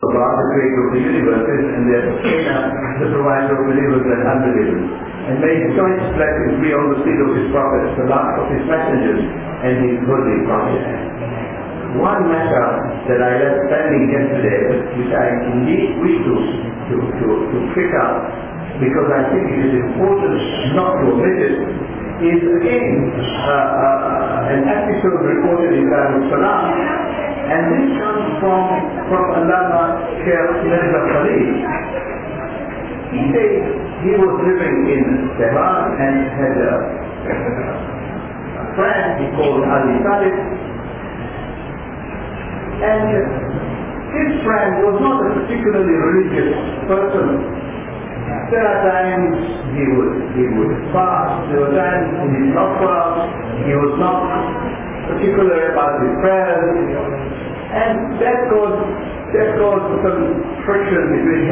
God, the creator of the universe, and the sustainer, the provider of believers and unbelievers. And may his choice blessings be on the seed of his prophets, the last of his messengers, and his holy prophets. One matter that I left pending yesterday, which I indeed wish to pick up, because I think it is important not to omit it, is again an episode reported in Darussalam, and this comes from Allama Sheikh Mirza Khalid. He said he was living in Tehran and had a friend he called Ali Talib, and his friend was not a particularly religious person. There are times he would fast, there were times he did not fast, he was not particular about his prayers, and that caused some friction between